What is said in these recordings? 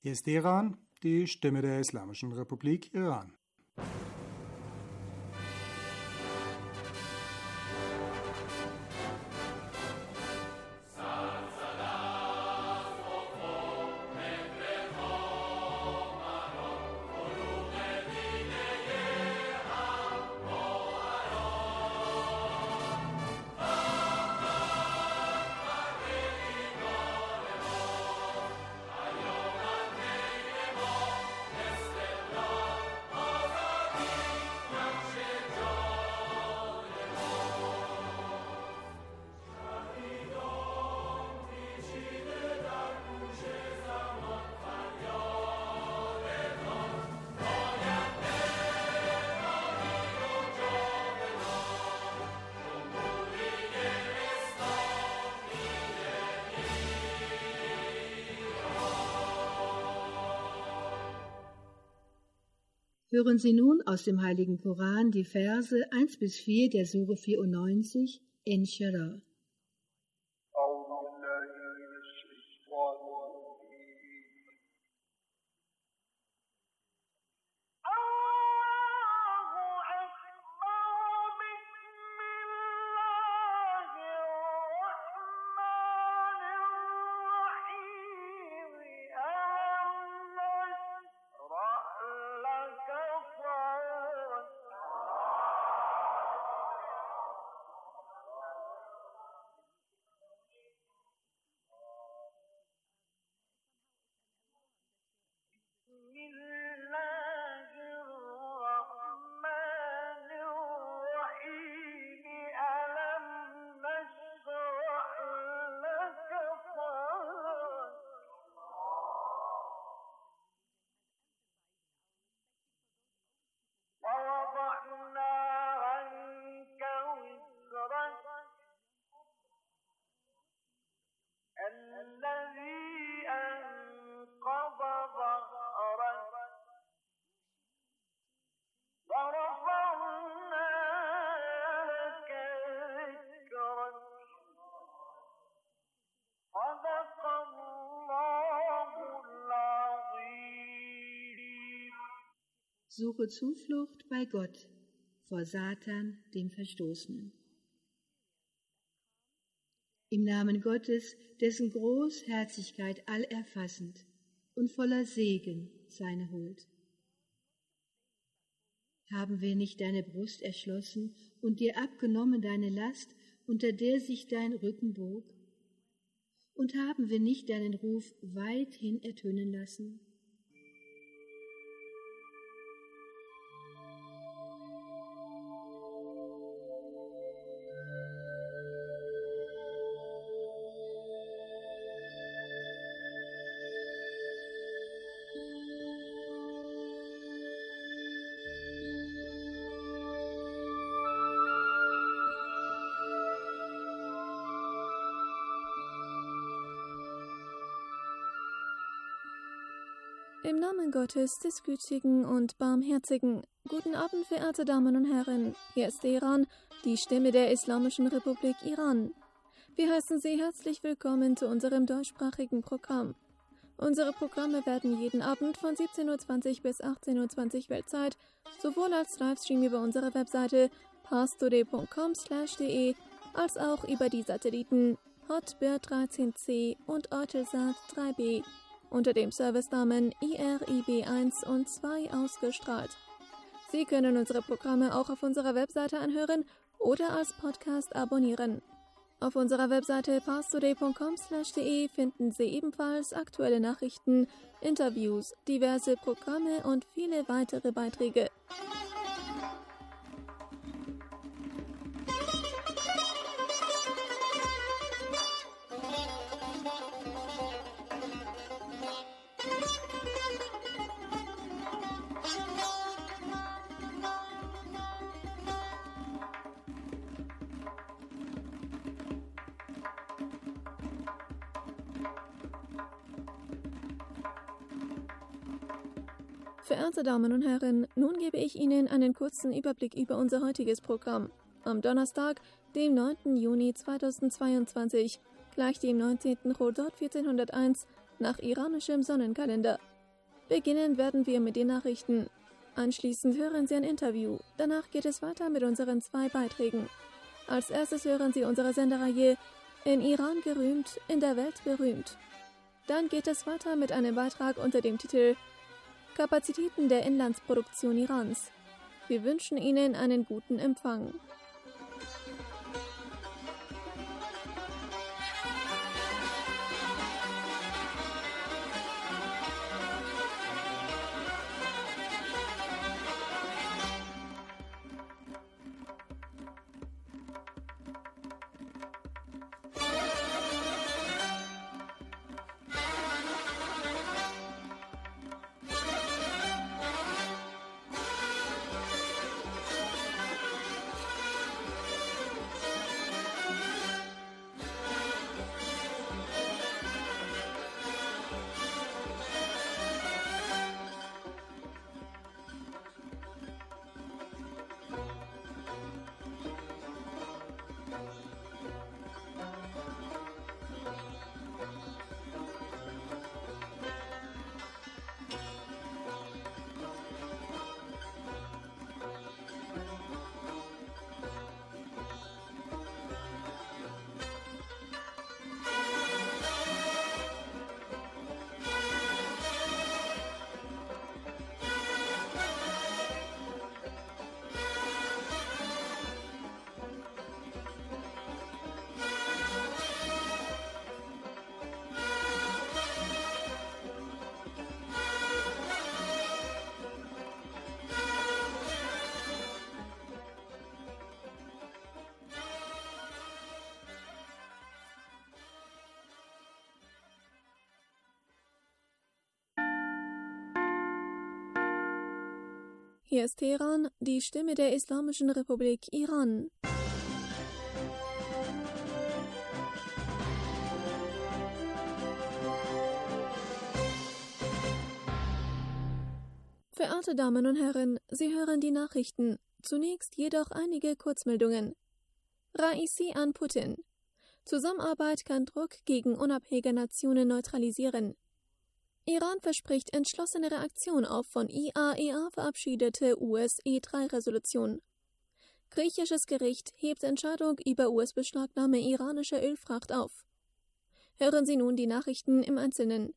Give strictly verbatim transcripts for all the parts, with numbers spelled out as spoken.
Hier ist Iran, die Stimme der Islamischen Republik Iran. Hören Sie nun aus dem Heiligen Koran die Verse eins bis vier der Sure vierundneunzig, Inschirah. Suche Zuflucht bei Gott vor Satan, dem Verstoßenen. Im Namen Gottes, dessen Großherzigkeit allerfassend und voller Segen seine Huld. Haben wir nicht deine Brust erschlossen und dir abgenommen deine Last, unter der sich dein Rücken bog? Und haben wir nicht deinen Ruf weithin ertönen lassen? Im Namen Gottes, des Gütigen und Barmherzigen. Guten Abend, verehrte Damen und Herren. Hier ist Iran, die Stimme der Islamischen Republik Iran. Wir heißen Sie herzlich willkommen zu unserem deutschsprachigen Programm. Unsere Programme werden jeden Abend von siebzehn Uhr zwanzig bis achtzehn Uhr zwanzig Weltzeit sowohl als Livestream über unsere Webseite pastoday punkt com slash de als auch über die Satelliten Hotbird dreizehn C und Eutelsat drei B unter dem Servicenamen I R I B eins und zwei ausgestrahlt. Sie können unsere Programme auch auf unserer Webseite anhören oder als Podcast abonnieren. Auf unserer Webseite pastoday punkt com slash de finden Sie ebenfalls aktuelle Nachrichten, Interviews, diverse Programme und viele weitere Beiträge. Verehrte Damen und Herren, nun gebe ich Ihnen einen kurzen Überblick über unser heutiges Programm. Am Donnerstag, dem neunten Juni zweitausendzweiundzwanzig, gleich dem neunzehnten Chodot vierzehnhunderteins nach iranischem Sonnenkalender, Beginnen werden wir mit den Nachrichten. Anschließend hören Sie ein Interview. Danach geht es weiter mit unseren zwei Beiträgen. Als erstes hören Sie unsere Sendereihe In Iran gerühmt, in der Welt berühmt. Dann geht es weiter mit einem Beitrag unter dem Titel Kapazitäten der Inlandsproduktion Irans. Wir wünschen Ihnen einen guten Empfang. Hier ist Teheran, die Stimme der Islamischen Republik Iran. Verehrte Damen und Herren, Sie hören die Nachrichten. Zunächst jedoch einige Kurzmeldungen. Raisi an Putin. Zusammenarbeit kann Druck gegen unabhängige Nationen neutralisieren. Iran verspricht entschlossene Reaktion auf von I A E A verabschiedete U S E drei Resolution. Griechisches Gericht hebt Entscheidung über U S-Beschlagnahme iranischer Ölfracht auf. Hören Sie nun die Nachrichten im Einzelnen.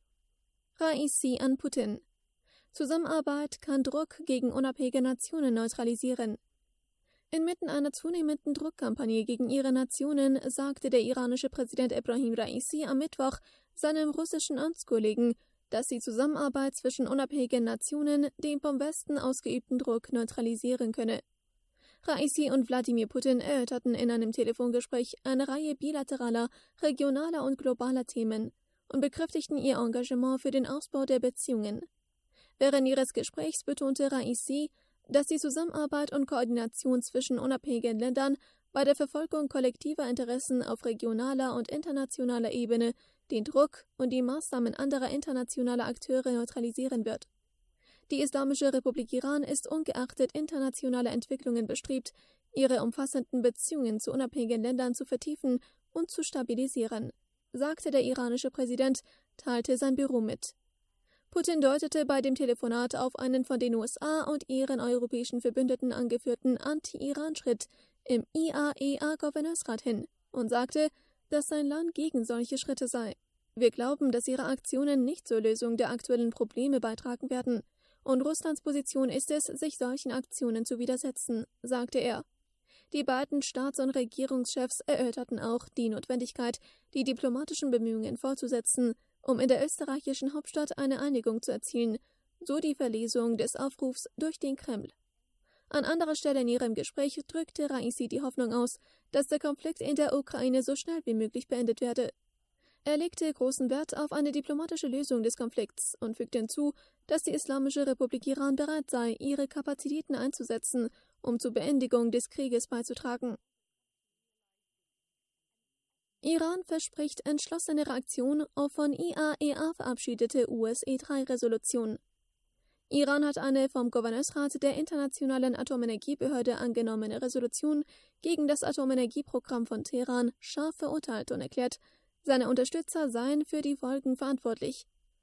Raisi an Putin. Zusammenarbeit kann Druck gegen unabhängige Nationen neutralisieren. Inmitten einer zunehmenden Druckkampagne gegen ihre Nationen sagte der iranische Präsident Ebrahim Raisi am Mittwoch seinem russischen Amtskollegen, dass die Zusammenarbeit zwischen unabhängigen Nationen den vom Westen ausgeübten Druck neutralisieren könne. Raisi und Wladimir Putin erörterten in einem Telefongespräch eine Reihe bilateraler, regionaler und globaler Themen und bekräftigten ihr Engagement für den Ausbau der Beziehungen. Während ihres Gesprächs betonte Raisi, dass die Zusammenarbeit und Koordination zwischen unabhängigen Ländern bei der Verfolgung kollektiver Interessen auf regionaler und internationaler Ebene den Druck und die Maßnahmen anderer internationaler Akteure neutralisieren wird. Die Islamische Republik Iran ist ungeachtet internationaler Entwicklungen bestrebt, ihre umfassenden Beziehungen zu unabhängigen Ländern zu vertiefen und zu stabilisieren, sagte der iranische Präsident, teilte sein Büro mit. Putin deutete bei dem Telefonat auf einen von den U S A und ihren europäischen Verbündeten angeführten Anti-Iran-Schritt im I A E A-Gouverneursrat hin und sagte, dass sein Land gegen solche Schritte sei. Wir glauben, dass ihre Aktionen nicht zur Lösung der aktuellen Probleme beitragen werden, und Russlands Position ist es, sich solchen Aktionen zu widersetzen, sagte er. Die beiden Staats- und Regierungschefs erörterten auch die Notwendigkeit, die diplomatischen Bemühungen fortzusetzen, um in der österreichischen Hauptstadt eine Einigung zu erzielen, so die Verlesung des Aufrufs durch den Kreml. An anderer Stelle in ihrem Gespräch drückte Raisi die Hoffnung aus, dass der Konflikt in der Ukraine so schnell wie möglich beendet werde. Er legte großen Wert auf eine diplomatische Lösung des Konflikts und fügte hinzu, dass die Islamische Republik Iran bereit sei, ihre Kapazitäten einzusetzen, um zur Beendigung des Krieges beizutragen. Iran verspricht entschlossene Reaktion auf von I A E A verabschiedete U S E drei Resolution. Iran hat eine vom Gouverneursrat der Internationalen Atomenergiebehörde angenommene Resolution gegen das Atomenergieprogramm von Teheran scharf verurteilt und erklärt, seine Unterstützer seien für die Folgen verantwortlich.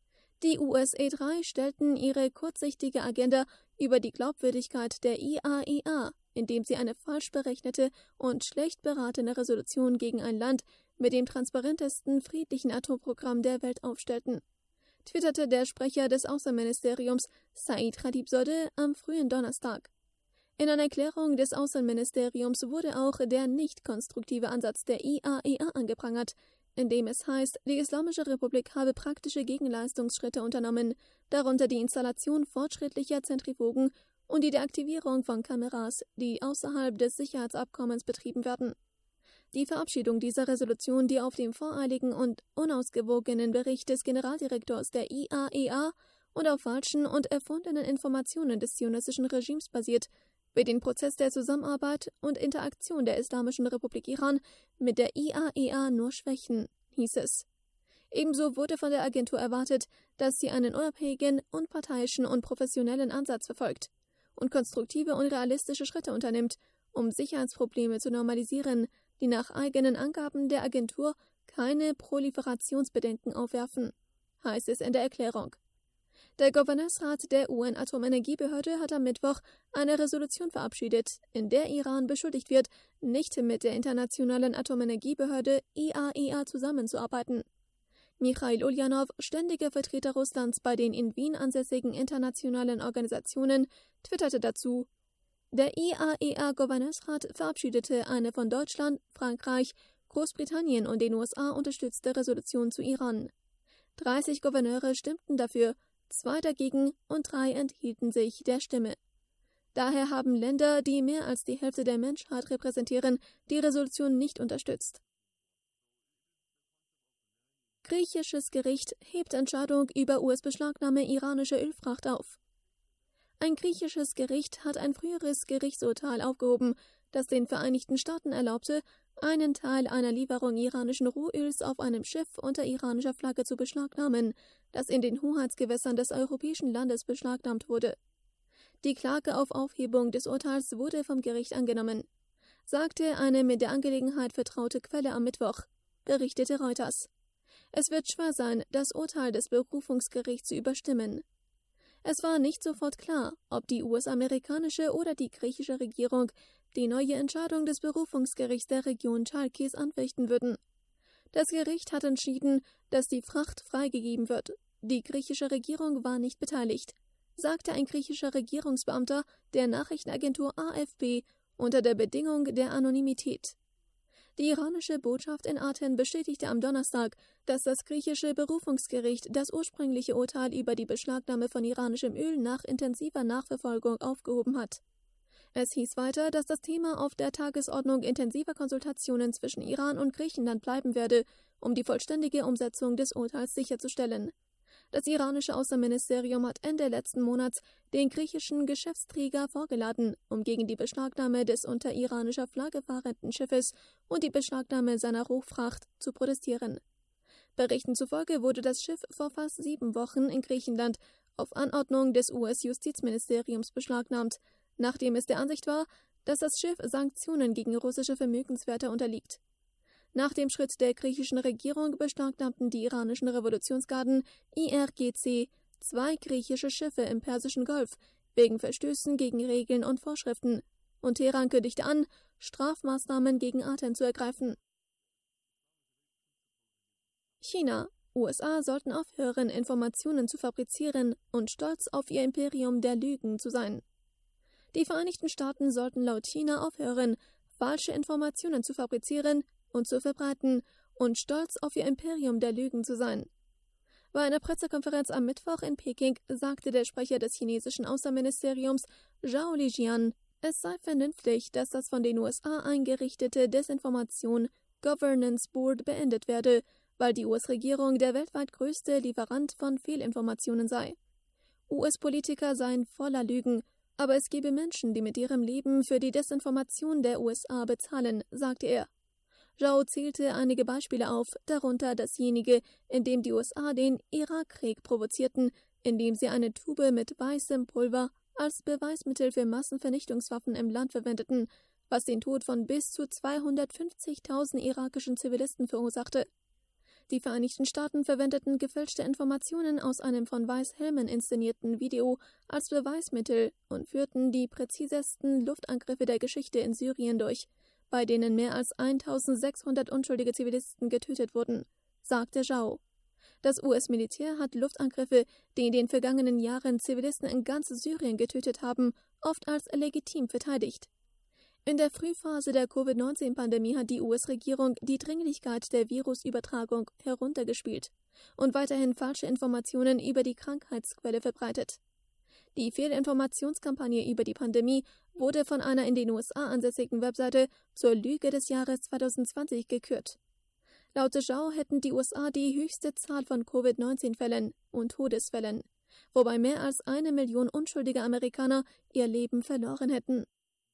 Die U S A drei stellten ihre kurzsichtige Agenda über die Glaubwürdigkeit der I A E A, indem sie eine falsch berechnete und schlecht beratene Resolution gegen ein Land mit dem transparentesten friedlichen Atomprogramm der Welt aufstellten, twitterte der Sprecher des Außenministeriums Said Khatibzadeh am frühen Donnerstag. In einer Erklärung des Außenministeriums wurde auch der nicht konstruktive Ansatz der I A E A angeprangert, in dem es heißt, die Islamische Republik habe praktische Gegenleistungsschritte unternommen, darunter die Installation fortschrittlicher Zentrifugen und die Deaktivierung von Kameras, die außerhalb des Sicherheitsabkommens betrieben werden. Die Verabschiedung dieser Resolution, die auf dem voreiligen und unausgewogenen Bericht des Generaldirektors der I A E A und auf falschen und erfundenen Informationen des zionistischen Regimes basiert, wird den Prozess der Zusammenarbeit und Interaktion der Islamischen Republik Iran mit der I A E A nur schwächen, hieß es. Ebenso wurde von der Agentur erwartet, dass sie einen unabhängigen, unparteiischen und professionellen Ansatz verfolgt und konstruktive und realistische Schritte unternimmt, um Sicherheitsprobleme zu normalisieren, die nach eigenen Angaben der Agentur keine Proliferationsbedenken aufwerfen, heißt es in der Erklärung. Der Gouverneursrat der U N-Atomenergiebehörde hat am Mittwoch eine Resolution verabschiedet, in der Iran beschuldigt wird, nicht mit der Internationalen Atomenergiebehörde I A E A zusammenzuarbeiten. Michail Ulyanov, ständiger Vertreter Russlands bei den in Wien ansässigen internationalen Organisationen, twitterte dazu: Der I A E A-Gouverneursrat verabschiedete eine von Deutschland, Frankreich, Großbritannien und den U S A unterstützte Resolution zu Iran. dreißig Gouverneure stimmten dafür, zwei dagegen und drei enthielten sich der Stimme. Daher haben Länder, die mehr als die Hälfte der Menschheit repräsentieren, die Resolution nicht unterstützt. Griechisches Gericht hebt Entscheidung über U S-Beschlagnahme iranischer Ölfracht auf. Ein griechisches Gericht hat ein früheres Gerichtsurteil aufgehoben, das den Vereinigten Staaten erlaubte, einen Teil einer Lieferung iranischen Rohöls auf einem Schiff unter iranischer Flagge zu beschlagnahmen, das in den Hoheitsgewässern des europäischen Landes beschlagnahmt wurde. Die Klage auf Aufhebung des Urteils wurde vom Gericht angenommen, sagte eine mit der Angelegenheit vertraute Quelle am Mittwoch, berichtete Reuters. Es wird schwer sein, das Urteil des Berufungsgerichts zu überstimmen. Es war nicht sofort klar, ob die U S-amerikanische oder die griechische Regierung die neue Entscheidung des Berufungsgerichts der Region Chalkis anfechten würden. Das Gericht hat entschieden, dass die Fracht freigegeben wird. Die griechische Regierung war nicht beteiligt, sagte ein griechischer Regierungsbeamter der Nachrichtenagentur A F P unter der Bedingung der Anonymität. Die iranische Botschaft in Athen bestätigte am Donnerstag, dass das griechische Berufungsgericht das ursprüngliche Urteil über die Beschlagnahme von iranischem Öl nach intensiver Nachverfolgung aufgehoben hat. Es hieß weiter, dass das Thema auf der Tagesordnung intensiver Konsultationen zwischen Iran und Griechenland bleiben werde, um die vollständige Umsetzung des Urteils sicherzustellen. Das iranische Außenministerium hat Ende letzten Monats den griechischen Geschäftsträger vorgeladen, um gegen die Beschlagnahme des unter iranischer Flagge fahrenden Schiffes und die Beschlagnahme seiner Rohfracht zu protestieren. Berichten zufolge wurde das Schiff vor fast sieben Wochen in Griechenland auf Anordnung des U S-Justizministeriums beschlagnahmt, nachdem es der Ansicht war, dass das Schiff Sanktionen gegen russische Vermögenswerte unterliegt. Nach dem Schritt der griechischen Regierung beschlagnahmten die iranischen Revolutionsgarden I R G C zwei griechische Schiffe im Persischen Golf wegen Verstößen gegen Regeln und Vorschriften, und Teheran kündigte an, Strafmaßnahmen gegen Athen zu ergreifen. China. U S A sollten aufhören, Informationen zu fabrizieren und stolz auf ihr Imperium der Lügen zu sein. Die Vereinigten Staaten sollten laut China aufhören, falsche Informationen zu fabrizieren und zu verbreiten und stolz auf ihr Imperium der Lügen zu sein. Bei einer Pressekonferenz am Mittwoch in Peking sagte der Sprecher des chinesischen Außenministeriums Zhao Lijian, es sei vernünftig, dass das von den U S A eingerichtete Desinformation Governance Board beendet werde, weil die U S-Regierung der weltweit größte Lieferant von Fehlinformationen sei. U S-Politiker seien voller Lügen, aber es gebe Menschen, die mit ihrem Leben für die Desinformation der U S A bezahlen, sagte er. Zhao zählte einige Beispiele auf, darunter dasjenige, in dem die U S A den Irakkrieg provozierten, indem sie eine Tube mit weißem Pulver als Beweismittel für Massenvernichtungswaffen im Land verwendeten, was den Tod von bis zu zweihundertfünfzigtausend irakischen Zivilisten verursachte. Die Vereinigten Staaten verwendeten gefälschte Informationen aus einem von Weiss Hellman inszenierten Video als Beweismittel und führten die präzisesten Luftangriffe der Geschichte in Syrien durch, bei denen mehr als eintausendsechshundert unschuldige Zivilisten getötet wurden, sagte Zhao. Das U S-Militär hat Luftangriffe, die in den vergangenen Jahren Zivilisten in ganz Syrien getötet haben, oft als legitim verteidigt. In der Frühphase der Covid neunzehn Pandemie hat die U S-Regierung die Dringlichkeit der Virusübertragung heruntergespielt und weiterhin falsche Informationen über die Krankheitsquelle verbreitet. Die Fehlinformationskampagne über die Pandemie wurde von einer in den U S A ansässigen Webseite zur Lüge des Jahres zweitausendzwanzig gekürt. Laut Zhao hätten die U S A die höchste Zahl von Covid neunzehn Fällen und Todesfällen, wobei mehr als eine Million unschuldige Amerikaner ihr Leben verloren hätten.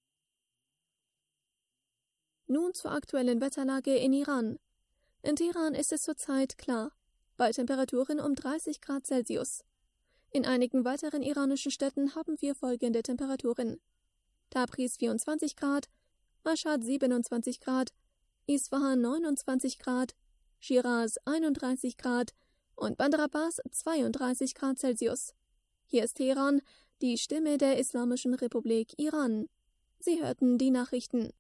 Nun zur aktuellen Wetterlage in Iran. In Teheran ist es zurzeit klar, bei Temperaturen um dreißig Grad Celsius. In einigen weiteren iranischen Städten haben wir folgende Temperaturen: Tabriz vierundzwanzig Grad, Mashhad siebenundzwanzig Grad, Isfahan neunundzwanzig Grad, Shiraz einunddreißig Grad und Bandar Abbas zweiunddreißig Grad Celsius. Hier ist Teheran, die Stimme der Islamischen Republik Iran. Sie hörten die Nachrichten.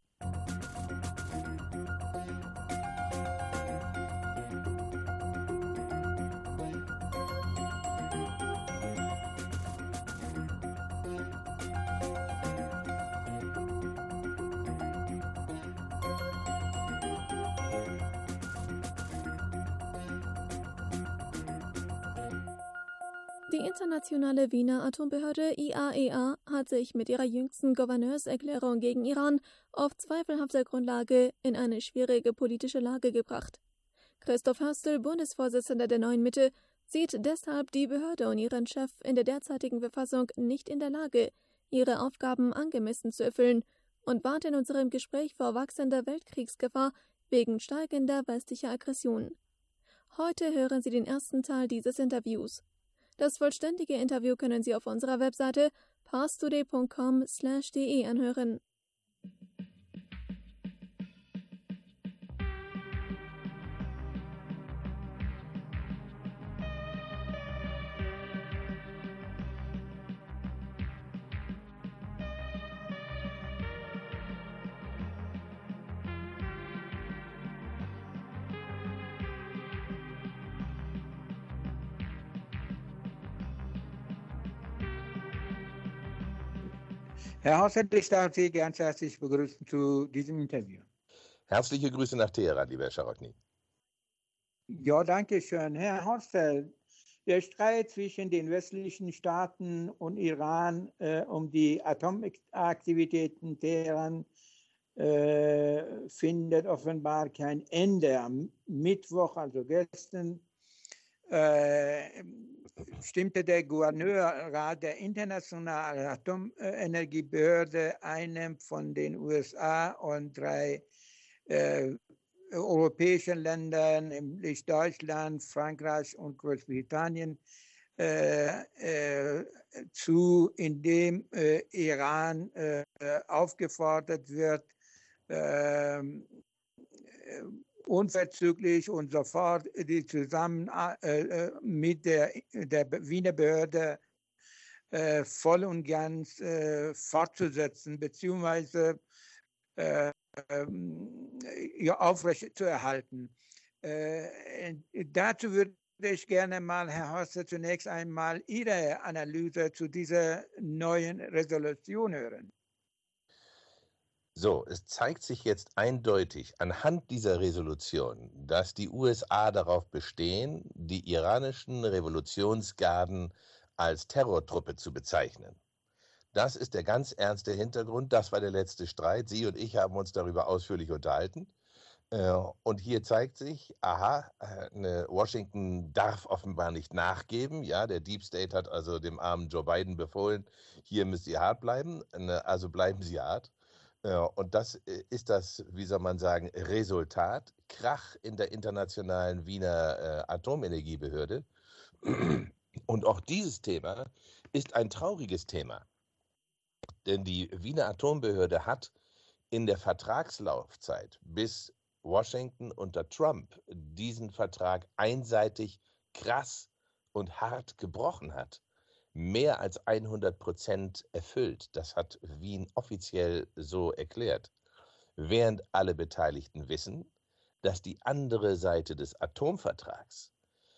Die internationale Wiener Atombehörde I A E A hat sich mit ihrer jüngsten Gouverneurserklärung gegen Iran auf zweifelhafter Grundlage in eine schwierige politische Lage gebracht. Christoph Hörstel, Bundesvorsitzender der Neuen Mitte, sieht deshalb die Behörde und ihren Chef in der derzeitigen Verfassung nicht in der Lage, ihre Aufgaben angemessen zu erfüllen und warnt in unserem Gespräch vor wachsender Weltkriegsgefahr wegen steigender westlicher Aggression. Heute hören Sie den ersten Teil dieses Interviews. Das vollständige Interview können Sie auf unserer Webseite parstoday punkt com slash de anhören. Herr Horstfeld, ich darf Sie ganz herzlich begrüßen zu diesem Interview. Herzliche Grüße nach Teheran, lieber Herr Scharokny. Ja, danke schön. Herr Horstfeld, der Streit zwischen den westlichen Staaten und Iran äh, um die Atomaktivitäten Teheran äh, findet offenbar kein Ende. Am Mittwoch, also gestern, äh, stimmte der Gouverneurrat der Internationalen Atomenergiebehörde einem von den U S A und drei äh, europäischen Ländern, nämlich Deutschland, Frankreich und Großbritannien, äh, äh, zu, indem äh, Iran äh, aufgefordert wird, äh, unverzüglich und sofort die zusammen äh, mit der, der Wiener Behörde äh, voll und ganz äh, fortzusetzen, beziehungsweise äh, ja, aufrecht zu erhalten. Äh, dazu würde ich gerne mal, Herr Horster, zunächst einmal Ihre Analyse zu dieser neuen Resolution hören. So, es zeigt sich jetzt eindeutig anhand dieser Resolution, dass die U S A darauf bestehen, die iranischen Revolutionsgarden als Terrortruppe zu bezeichnen. Das ist der ganz ernste Hintergrund. Das war der letzte Streit. Sie und ich haben uns darüber ausführlich unterhalten. Und hier zeigt sich, aha, Washington darf offenbar nicht nachgeben. Ja, der Deep State hat also dem armen Joe Biden befohlen, hier müsst ihr hart bleiben, also bleiben Sie hart. Und das ist das, wie soll man sagen, Resultat. Krach in der internationalen Wiener Atomenergiebehörde. Und auch dieses Thema ist ein trauriges Thema. Denn die Wiener Atombehörde hat in der Vertragslaufzeit bis Washington unter Trump diesen Vertrag einseitig, krass und hart gebrochen hat, mehr als hundert Prozent erfüllt. Das hat Wien offiziell so erklärt. Während alle Beteiligten wissen, dass die andere Seite des Atomvertrags,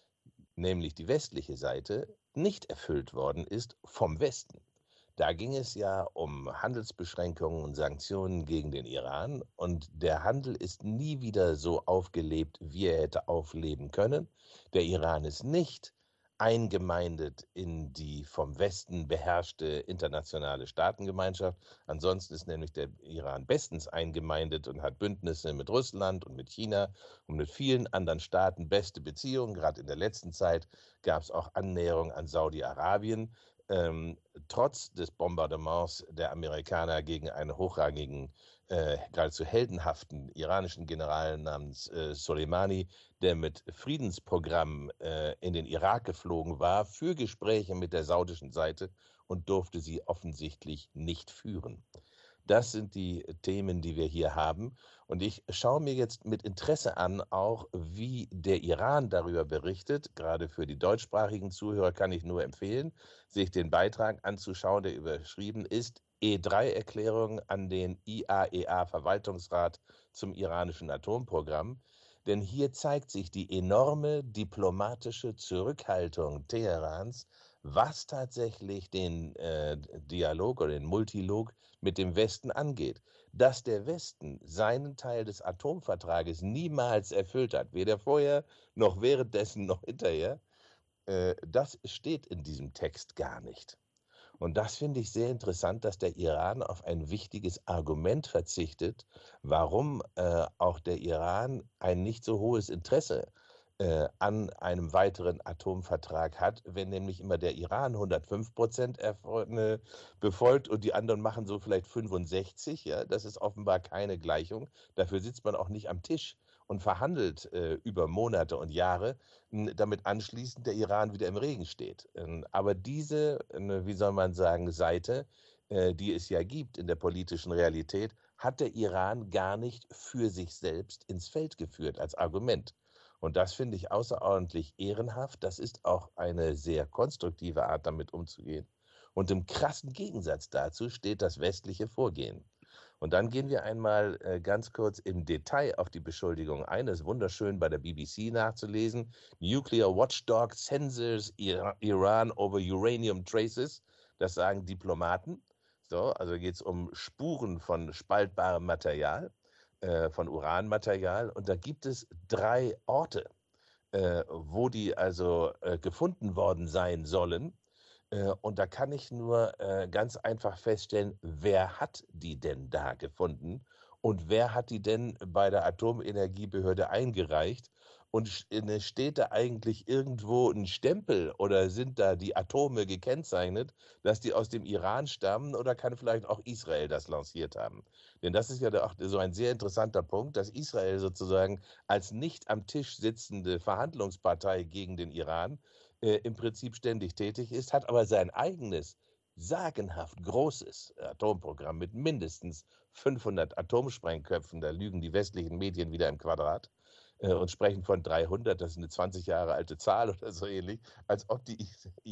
nämlich die westliche Seite, nicht erfüllt worden ist vom Westen. Da ging es ja um Handelsbeschränkungen und Sanktionen gegen den Iran und der Handel ist nie wieder so aufgelebt, wie er hätte aufleben können. Der Iran ist nicht eingemeindet in die vom Westen beherrschte internationale Staatengemeinschaft. Ansonsten ist nämlich der Iran bestens eingemeindet und hat Bündnisse mit Russland und mit China und mit vielen anderen Staaten, beste Beziehungen. Gerade in der letzten Zeit gab es auch Annäherung an Saudi-Arabien. Ähm, trotz des Bombardements der Amerikaner gegen einen hochrangigen, äh, geradezu heldenhaften iranischen General namens äh, Soleimani, der mit Friedensprogramm äh, in den Irak geflogen war für Gespräche mit der saudischen Seite und durfte sie offensichtlich nicht führen. Das sind die Themen, die wir hier haben. Und ich schaue mir jetzt mit Interesse an, auch wie der Iran darüber berichtet. Gerade für die deutschsprachigen Zuhörer kann ich nur empfehlen, sich den Beitrag anzuschauen, der überschrieben ist E drei Erklärung an den I A E A-Verwaltungsrat zum iranischen Atomprogramm. Denn hier zeigt sich die enorme diplomatische Zurückhaltung Teherans, was tatsächlich den äh, Dialog oder den Multilog mit dem Westen angeht. Dass der Westen seinen Teil des Atomvertrages niemals erfüllt hat, weder vorher noch währenddessen noch hinterher, äh, das steht in diesem Text gar nicht. Und das finde ich sehr interessant, dass der Iran auf ein wichtiges Argument verzichtet, warum äh, auch der Iran ein nicht so hohes Interesse äh, an einem weiteren Atomvertrag hat, wenn nämlich immer der Iran hundertfünf Prozent äh, befolgt und die anderen machen so vielleicht fünfundsechzig. Ja? Das ist offenbar keine Gleichung. Dafür sitzt man auch nicht am Tisch und verhandelt äh, über Monate und Jahre, damit anschließend der Iran wieder im Regen steht. Aber diese, wie soll man sagen, Seite, äh, die es ja gibt in der politischen Realität, hat der Iran gar nicht für sich selbst ins Feld geführt als Argument. Und das finde ich außerordentlich ehrenhaft. Das ist auch eine sehr konstruktive Art, damit umzugehen. Und im krassen Gegensatz dazu steht das westliche Vorgehen. Und dann gehen wir einmal äh, ganz kurz im Detail auf die Beschuldigung ein. Das ist wunderschön bei der B B C nachzulesen. Nuclear Watchdog censors Iran over uranium traces. Das sagen Diplomaten. So, also geht es um Spuren von spaltbarem Material, äh, von Uranmaterial. Und da gibt es drei Orte, äh, wo die also äh, gefunden worden sein sollen. Und da kann ich nur äh, ganz einfach feststellen, wer hat die denn da gefunden und wer hat die denn bei der Atomenergiebehörde eingereicht und steht da eigentlich irgendwo ein Stempel oder sind da die Atome gekennzeichnet, dass die aus dem Iran stammen oder kann vielleicht auch Israel das lanciert haben? Denn das ist ja auch so ein sehr interessanter Punkt, dass Israel sozusagen als nicht am Tisch sitzende Verhandlungspartei gegen den Iran Äh, im Prinzip ständig tätig ist, hat aber sein eigenes, sagenhaft großes Atomprogramm mit mindestens fünfhundert Atomsprengköpfen, da lügen die westlichen Medien wieder im Quadrat äh, und sprechen von dreihundert, das ist eine zwanzig Jahre alte Zahl oder so ähnlich, als ob die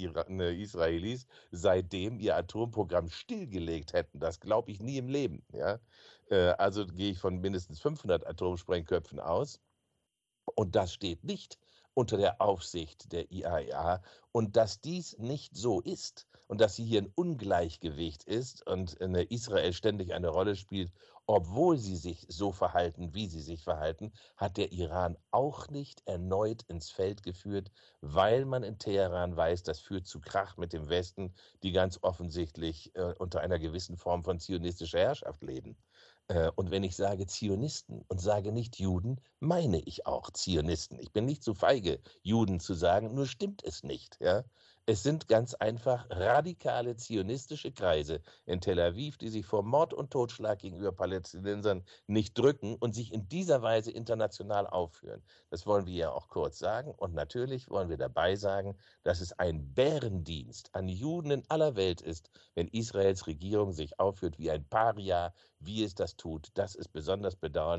Israelis seitdem ihr Atomprogramm stillgelegt hätten. Das glaube ich nie im Leben. Ja? Äh, also gehe ich von mindestens fünfhundert Atomsprengköpfen aus und das steht nicht unter der Aufsicht der I A E A und dass dies nicht so ist und dass hier ein Ungleichgewicht ist und Israel ständig eine Rolle spielt, obwohl sie sich so verhalten, wie sie sich verhalten, hat der Iran auch nicht erneut ins Feld geführt, weil man in Teheran weiß, das führt zu Krach mit dem Westen, die ganz offensichtlich äh, unter einer gewissen Form von zionistischer Herrschaft leben. Und wenn ich sage Zionisten und sage nicht Juden, meine ich auch Zionisten. Ich bin nicht zu feige, Juden zu sagen, nur stimmt es nicht. Ja? Es sind ganz einfach radikale zionistische Kreise in Tel Aviv, die sich vor Mord und Totschlag gegenüber Palästinensern nicht drücken und sich in dieser Weise international aufführen. Das wollen wir ja auch kurz sagen. Und natürlich wollen wir dabei sagen, dass es ein Bärendienst an Juden in aller Welt ist, wenn Israels Regierung sich aufführt wie ein Paria, wie es das tut. Das ist besonders bedauerlich.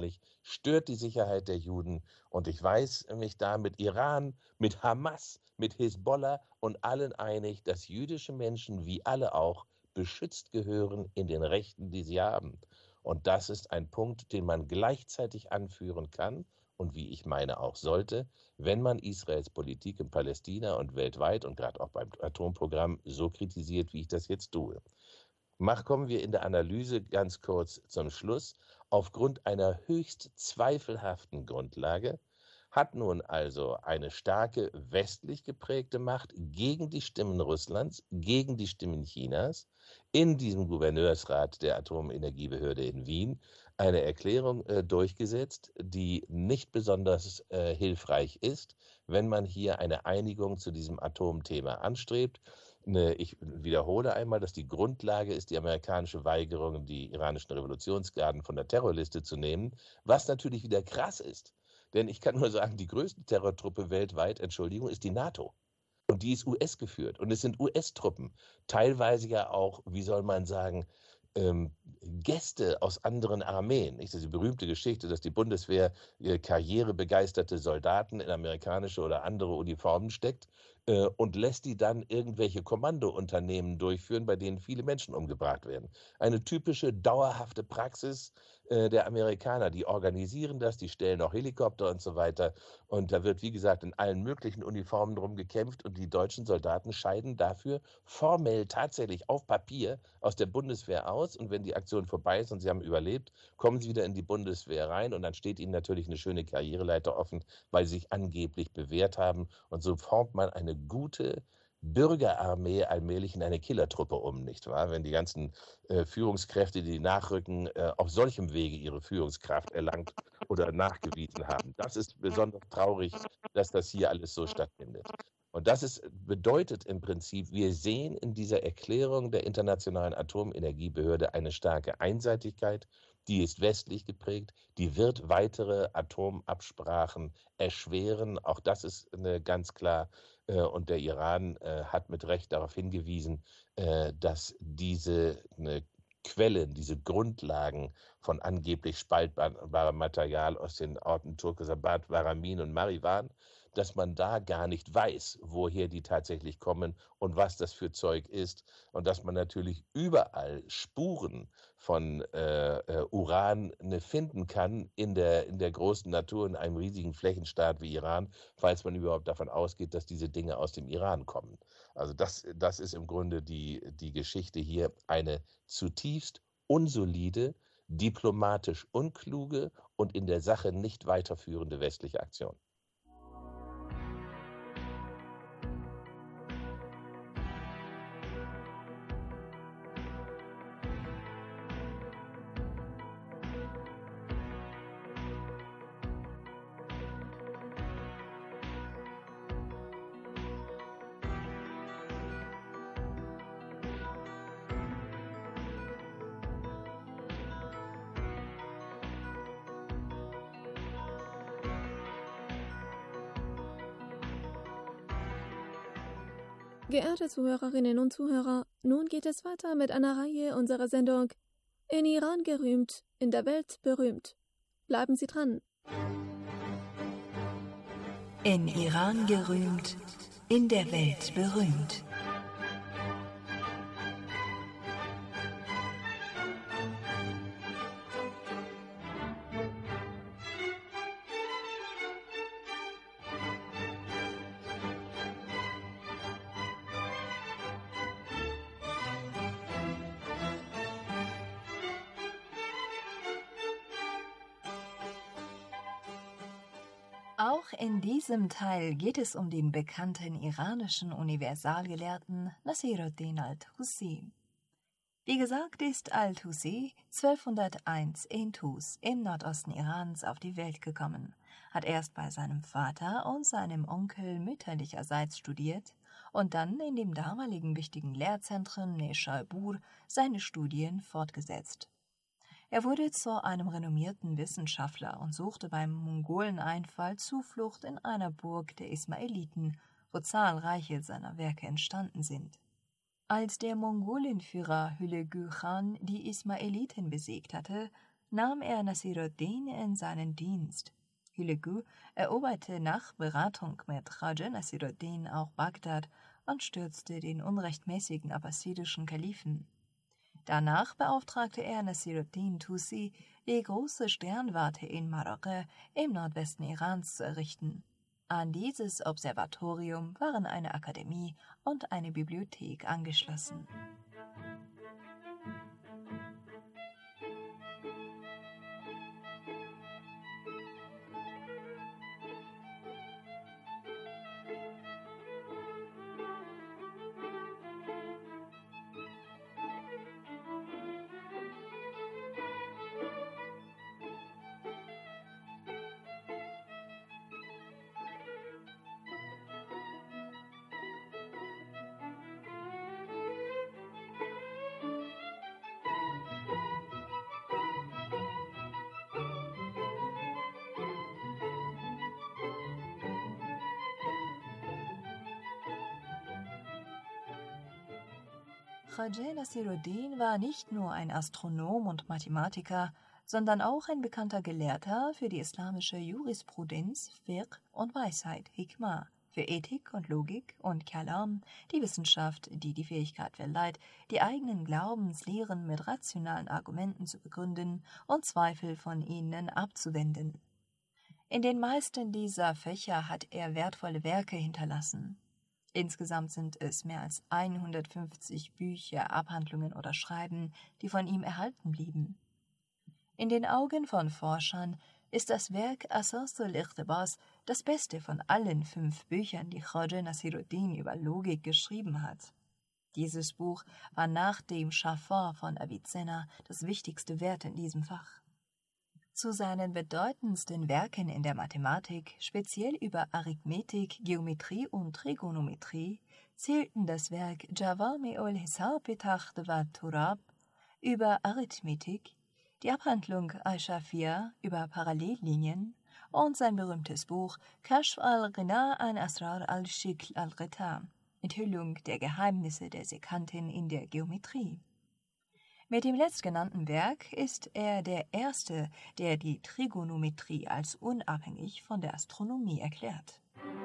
stört die Sicherheit der Juden. Und ich weiß mich da mit Iran, mit Hamas, mit Hisbollah und allen einig, dass jüdische Menschen, wie alle auch, beschützt gehören in den Rechten, die sie haben. Und das ist ein Punkt, den man gleichzeitig anführen kann und wie ich meine auch sollte, wenn man Israels Politik in Palästina und weltweit und gerade auch beim Atomprogramm so kritisiert, wie ich das jetzt tue. Mach, kommen wir in der Analyse ganz kurz zum Schluss. Aufgrund einer höchst zweifelhaften Grundlage hat nun also eine starke westlich geprägte Macht gegen die Stimmen Russlands, gegen die Stimmen Chinas in diesem Gouverneursrat der Atomenergiebehörde in Wien eine Erklärung äh, durchgesetzt, die nicht besonders äh, hilfreich ist, wenn man hier eine Einigung zu diesem Atomthema anstrebt. Ich wiederhole einmal, dass die Grundlage ist die amerikanische Weigerung, die iranischen Revolutionsgarden von der Terrorliste zu nehmen, was natürlich wieder krass ist. Denn ich kann nur sagen, die größte Terrortruppe weltweit, Entschuldigung, ist die NATO. Und die ist U S geführt. Und es sind U S-Truppen. Teilweise ja auch, wie soll man sagen, ähm, Gäste aus anderen Armeen. Nicht? Das ist die berühmte Geschichte, dass die Bundeswehr äh, karrierebegeisterte Soldaten in amerikanische oder andere Uniformen steckt äh, und lässt die dann irgendwelche Kommandounternehmen durchführen, bei denen viele Menschen umgebracht werden. Eine typische, dauerhafte Praxis äh, der Amerikaner. Die organisieren das, die stellen auch Helikopter und so weiter. Und da wird, wie gesagt, in allen möglichen Uniformen drum gekämpft. Und die deutschen Soldaten scheiden dafür formell tatsächlich auf Papier aus der Bundeswehr aus. Und wenn die Aktion vorbei ist und sie haben überlebt, kommen sie wieder in die Bundeswehr rein. Und dann steht ihnen natürlich eine schöne Karriereleiter offen, weil sie sich angeblich bewährt haben. Und so formt man eine gute Bürgerarmee allmählich in eine Killertruppe um, nicht wahr? Wenn die ganzen äh, Führungskräfte, die nachrücken, äh, auf solchem Wege ihre Führungskraft erlangt oder nachgewiesen haben. Das ist besonders traurig, dass das hier alles so stattfindet. Und das ist, bedeutet im Prinzip, wir sehen in dieser Erklärung der Internationalen Atomenergiebehörde eine starke Einseitigkeit, die ist westlich geprägt, die wird weitere Atomabsprachen erschweren. Auch das ist eine ganz klar. Äh, und der Iran äh, hat mit Recht darauf hingewiesen, äh, dass diese eine Quellen, diese Grundlagen von angeblich spaltbarem Material aus den Orten Turkesabad, Varamin und Mariwan, dass man da gar nicht weiß, woher die tatsächlich kommen und was das für Zeug ist und dass man natürlich überall Spuren von äh, äh, Uran ne, finden kann in der, in der großen Natur, in einem riesigen Flächenstaat wie Iran, falls man überhaupt davon ausgeht, dass diese Dinge aus dem Iran kommen. Also das, das ist im Grunde die, die Geschichte hier, eine zutiefst unsolide, diplomatisch unkluge und in der Sache nicht weiterführende westliche Aktion. Geehrte Zuhörerinnen und Zuhörer, nun geht es weiter mit einer Reihe unserer Sendung In Iran gerühmt, in der Welt berühmt. Bleiben Sie dran. In Iran gerühmt, in der Welt berühmt. Auch in diesem Teil geht es um den bekannten iranischen Universalgelehrten Nasiruddin al-Tusi. Wie gesagt ist al-Tusi zwölfhunderteins in Tus im Nordosten Irans auf die Welt gekommen, hat erst bei seinem Vater und seinem Onkel mütterlicherseits studiert und dann in dem damaligen wichtigen Lehrzentrum Neshabur seine Studien fortgesetzt. Er wurde zu einem renommierten Wissenschaftler und suchte beim Mongoleneinfall Zuflucht in einer Burg der Ismailiten, wo zahlreiche seiner Werke entstanden sind. Als der Mongolenführer Hülegü Khan die Ismailiten besiegt hatte, nahm er Nasiruddin in seinen Dienst. Hülegu eroberte nach Beratung mit Khwaja Nasiruddin auch Bagdad und stürzte den unrechtmäßigen abbasidischen Kalifen. Danach beauftragte er Nasiruddin Tusi, die große Sternwarte in Maraghe im Nordwesten Irans zu errichten. An dieses Observatorium waren eine Akademie und eine Bibliothek angeschlossen. Khwaja Nasiruddin war nicht nur ein Astronom und Mathematiker, sondern auch ein bekannter Gelehrter für die islamische Jurisprudenz, Fiqh und Weisheit, Hikmah, für Ethik und Logik und Kalam, die Wissenschaft, die die Fähigkeit verleiht, die eigenen Glaubenslehren mit rationalen Argumenten zu begründen und Zweifel von ihnen abzuwenden. In den meisten dieser Fächer hat er wertvolle Werke hinterlassen. Insgesamt sind es mehr als hundertfünfzig Bücher, Abhandlungen oder Schreiben, die von ihm erhalten blieben. In den Augen von Forschern ist das Werk Asas al-Iqtibas das beste von allen fünf Büchern, die Khwaja Nasiruddin über Logik geschrieben hat. Dieses Buch war nach dem Schafar von Avicenna das wichtigste Werk in diesem Fach. Zu seinen bedeutendsten Werken in der Mathematik, speziell über Arithmetik, Geometrie und Trigonometrie, zählten das Werk Jawami'ul Hisab bi Takht wa Turab über Arithmetik, die Abhandlung Al-Shafia über Parallellinien und sein berühmtes Buch Kashf al-Ghina an Asrar al-Shikl al-Ghita, Enthüllung der Geheimnisse der Sekanten in der Geometrie. Mit dem letztgenannten Werk ist er der Erste, der die Trigonometrie als unabhängig von der Astronomie erklärt.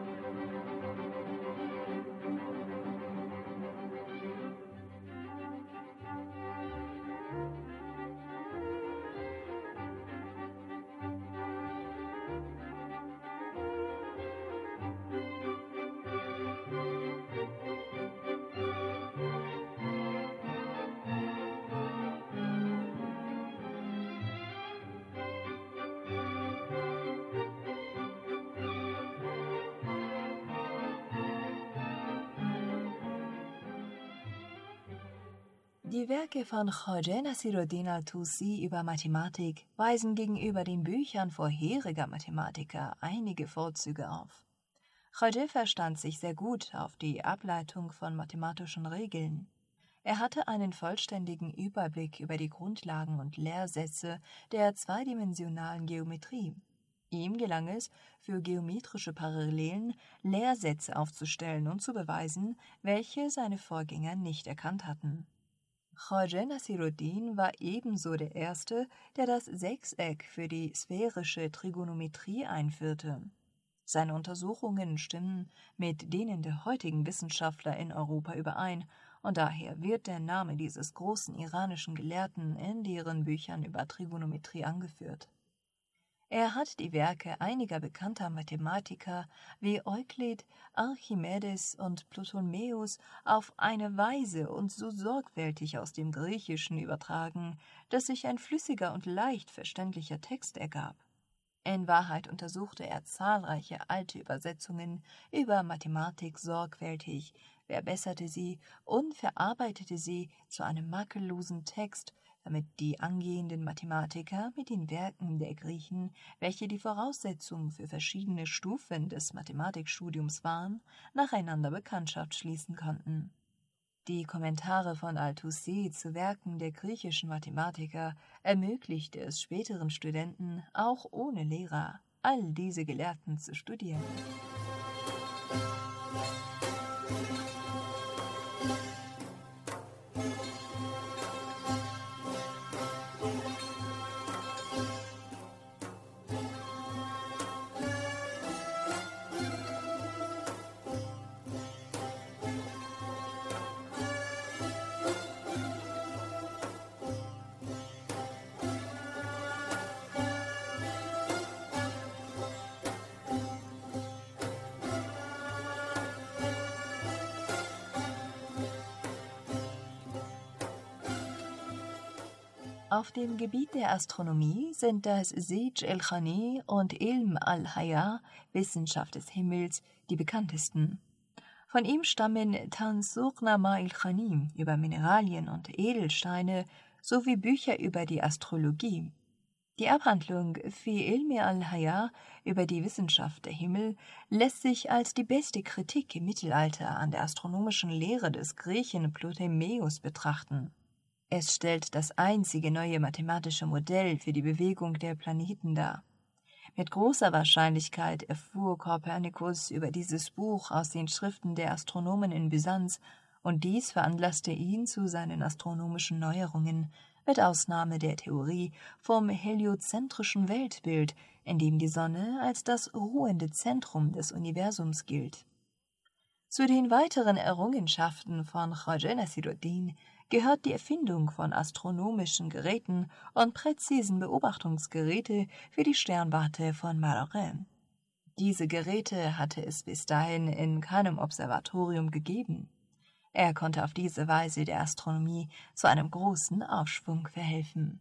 Die Werke von Khwaja Nasiruddin al-Tusi über Mathematik weisen gegenüber den Büchern vorheriger Mathematiker einige Vorzüge auf. Khwaja verstand sich sehr gut auf die Ableitung von mathematischen Regeln. Er hatte einen vollständigen Überblick über die Grundlagen und Lehrsätze der zweidimensionalen Geometrie. Ihm gelang es, für geometrische Parallelen Lehrsätze aufzustellen und zu beweisen, welche seine Vorgänger nicht erkannt hatten. Khwaja Nasiruddin war ebenso der Erste, der das Sechseck für die sphärische Trigonometrie einführte. Seine Untersuchungen stimmen mit denen der heutigen Wissenschaftler in Europa überein, und daher wird der Name dieses großen iranischen Gelehrten in deren Büchern über Trigonometrie angeführt. Er hat die Werke einiger bekannter Mathematiker wie Euklid, Archimedes und Ptolemäus auf eine Weise und so sorgfältig aus dem Griechischen übertragen, dass sich ein flüssiger und leicht verständlicher Text ergab. In Wahrheit untersuchte er zahlreiche alte Übersetzungen über Mathematik sorgfältig, verbesserte sie und verarbeitete sie zu einem makellosen Text, damit die angehenden Mathematiker mit den Werken der Griechen, welche die Voraussetzung für verschiedene Stufen des Mathematikstudiums waren, nacheinander Bekanntschaft schließen konnten. Die Kommentare von al-Tusi zu Werken der griechischen Mathematiker ermöglichte es späteren Studenten, auch ohne Lehrer, all diese Gelehrten zu studieren. Auf dem Gebiet der Astronomie sind das Sij el-Khani und Ilm al-Haya, Wissenschaft des Himmels, die bekanntesten. Von ihm stammen Tansuqnama il-Khani über Mineralien und Edelsteine sowie Bücher über die Astrologie. Die Abhandlung Fi Ilmi al-Haya über die Wissenschaft der Himmel lässt sich als die beste Kritik im Mittelalter an der astronomischen Lehre des Griechen Ptolemäus betrachten. Es stellt das einzige neue mathematische Modell für die Bewegung der Planeten dar. Mit großer Wahrscheinlichkeit erfuhr Kopernikus über dieses Buch aus den Schriften der Astronomen in Byzanz, und dies veranlasste ihn zu seinen astronomischen Neuerungen, mit Ausnahme der Theorie vom heliozentrischen Weltbild, in dem die Sonne als das ruhende Zentrum des Universums gilt. Zu den weiteren Errungenschaften von Khwaja Nasiruddin gehört die Erfindung von astronomischen Geräten und präzisen Beobachtungsgeräte für die Sternwarte von Maragha. Diese Geräte hatte es bis dahin in keinem Observatorium gegeben. Er konnte auf diese Weise der Astronomie zu einem großen Aufschwung verhelfen.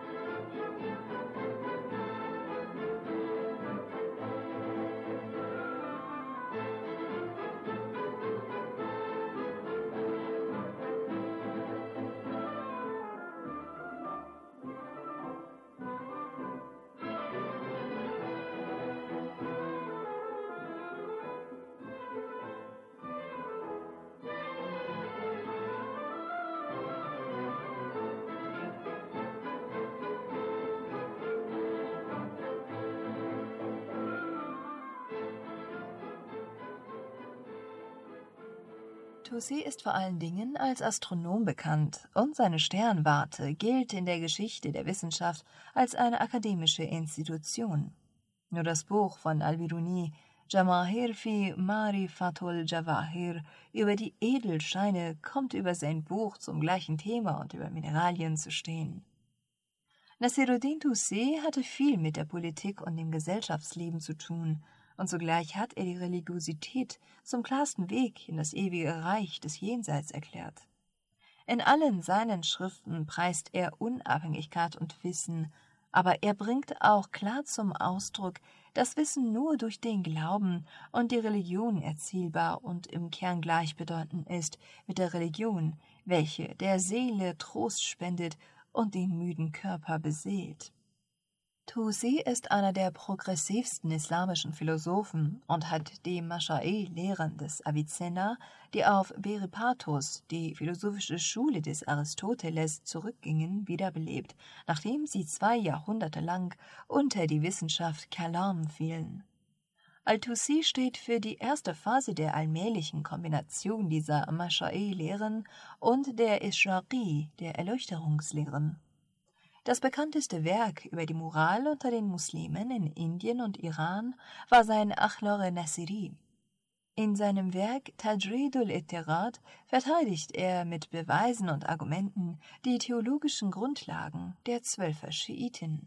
Toussaint ist vor allen Dingen als Astronom bekannt und seine Sternwarte gilt in der Geschichte der Wissenschaft als eine akademische Institution. Nur das Buch von Al-Biruni, Jamahir fi Marifatul Jawahir, über die Edelsteine kommt über sein Buch zum gleichen Thema und über Mineralien zu stehen. Nasiruddin Toussaint hatte viel mit der Politik und dem Gesellschaftsleben zu tun, und zugleich hat er die Religiosität zum klarsten Weg in das ewige Reich des Jenseits erklärt. In allen seinen Schriften preist er Unabhängigkeit und Wissen, aber er bringt auch klar zum Ausdruck, dass Wissen nur durch den Glauben und die Religion erzielbar und im Kern gleichbedeutend ist mit der Religion, welche der Seele Trost spendet und den müden Körper beseelt. Toussaint ist einer der progressivsten islamischen Philosophen und hat die Mascha'i-Lehren des Avicenna, die auf Peripatos, die philosophische Schule des Aristoteles, zurückgingen, wiederbelebt, nachdem sie zwei Jahrhunderte lang unter die Wissenschaft Kalam fielen. Al-Tusi steht für die erste Phase der allmählichen Kombination dieser Mascha'i-Lehren und der Ishraqi, der Erleuchterungslehren. Das bekannteste Werk über die Moral unter den Muslimen in Indien und Iran war sein Akhlaq-e-Nasiri. In seinem Werk Tajridul Ittirat verteidigt er mit Beweisen und Argumenten die theologischen Grundlagen der Zwölfer Schiiten.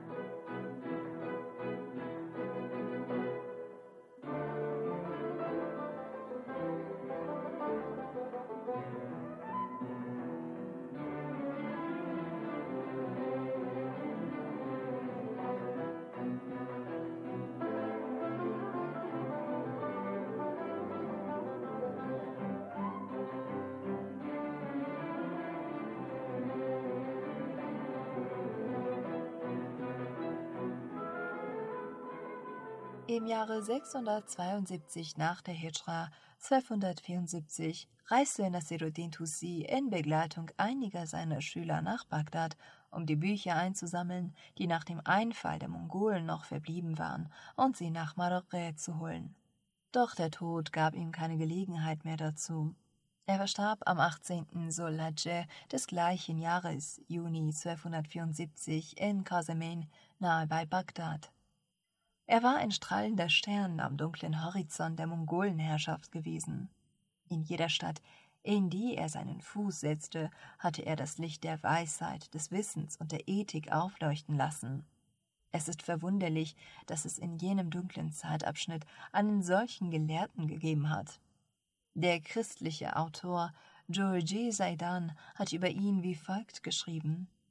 Im Jahre sechshundertzweiundsiebzig nach der Hijra, zwölfhundertvierundsiebzig, reiste Nasiruddin Tusi in Begleitung einiger seiner Schüler nach Bagdad, um die Bücher einzusammeln, die nach dem Einfall der Mongolen noch verblieben waren, und sie nach Maragha zu holen. Doch der Tod gab ihm keine Gelegenheit mehr dazu. Er verstarb am achtzehnten Sul-Hadj des gleichen Jahres, Juni zwölfhundertvierundsiebzig, in Qasemen, nahe bei Bagdad. Er war ein strahlender Stern am dunklen Horizont der Mongolenherrschaft gewesen. In jeder Stadt, in die er seinen Fuß setzte, hatte er das Licht der Weisheit, des Wissens und der Ethik aufleuchten lassen. Es ist verwunderlich, dass es in jenem dunklen Zeitabschnitt einen solchen Gelehrten gegeben hat. Der christliche Autor Georgi Zaidan hat über ihn wie folgt geschrieben: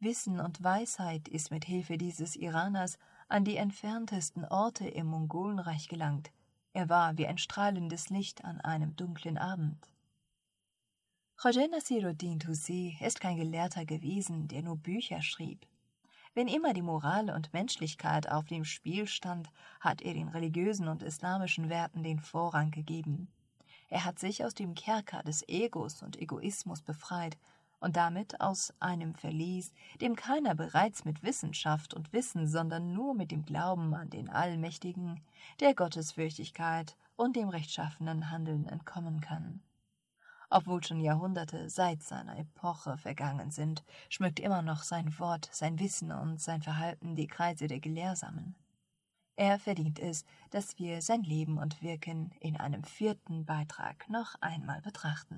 Wissen und Weisheit ist mit Hilfe dieses Iraners an die entferntesten Orte im Mongolenreich gelangt. Er war wie ein strahlendes Licht an einem dunklen Abend. Khwaja Nasiruddin Tusi ist kein Gelehrter gewesen, der nur Bücher schrieb. Wenn immer die Moral und Menschlichkeit auf dem Spiel stand, hat er den religiösen und islamischen Werten den Vorrang gegeben. Er hat sich aus dem Kerker des Egos und Egoismus befreit und damit aus einem Verlies, dem keiner bereits mit Wissenschaft und Wissen, sondern nur mit dem Glauben an den Allmächtigen, der Gottesfürchtigkeit und dem rechtschaffenen Handeln entkommen kann. Obwohl schon Jahrhunderte seit seiner Epoche vergangen sind, schmückt immer noch sein Wort, sein Wissen und sein Verhalten die Kreise der Gelehrsamen. Er verdient es, dass wir sein Leben und Wirken in einem vierten Beitrag noch einmal betrachten.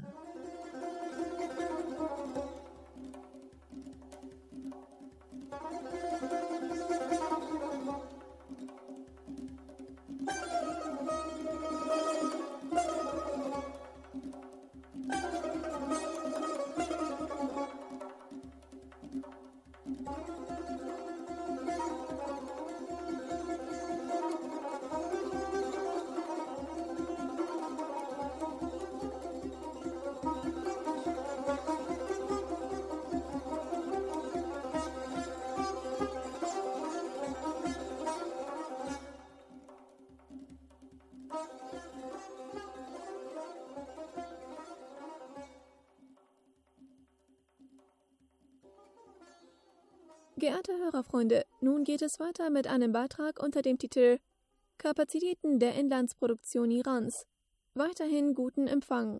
Geehrte Hörerfreunde, nun geht es weiter mit einem Beitrag unter dem Titel Kapazitäten der Inlandsproduktion Irans. Weiterhin guten Empfang.